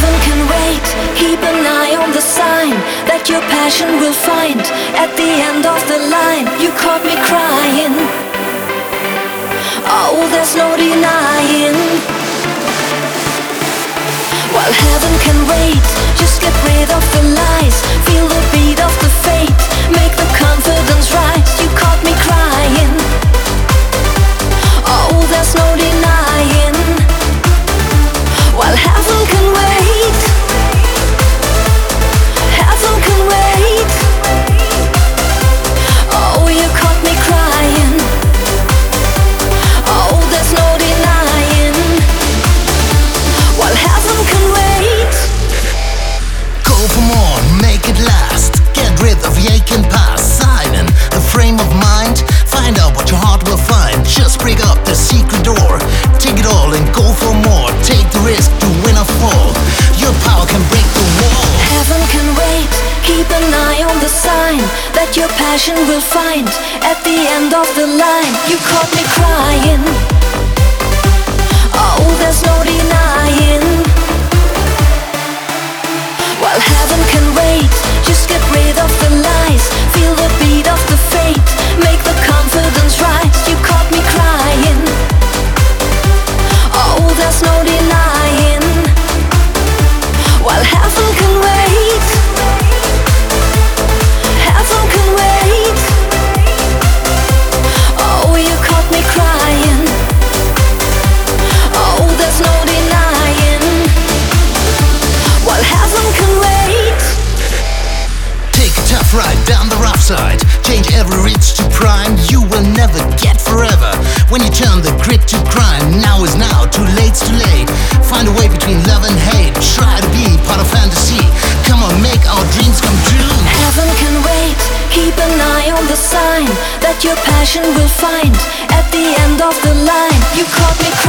heaven can wait. Keep an eye on the sign that your passion will find. At the end of the line, you caught me crying. Oh, there's no denying. While heaven can wait, just get rid of the lies. Feel the beat of the fate, make the confidence rise. You caught me crying. Oh, there's no denying. While heaven can wait, heaven can wait. Oh, you caught me crying. Oh, there's no denying. While heaven can wait. Go for more, make it last. Get rid of the ache and past. Silent the frame of mind. Find out what your heart will find. Just break up the secret door. Take it all and go for more. Take the risk to win or fall. Your power can break the wall. Heaven can wait. Keep an eye on the sign that your passion will find. At the end of the line, you caught me crying. Oh, there's no denying. While heaven can wait, just get rid of the lies. Feel the beat of the fate, make the confidence rise. You caught me crying. Oh, there's no denying. While heaven can wait, heaven can wait. Oh, you caught me crying. Oh, there's no denying. While heaven can wait. Take a tough ride down the rough side. Change every reach to prime. You will never get forever when you turn the grit to crime. Now is now, too late's too late. Find a way between love and hate. Try to be part of fantasy. Come on, make our dreams come true. Heaven can wait. Keep an eye on the sign that your passion will find. At the end of the line, you caught me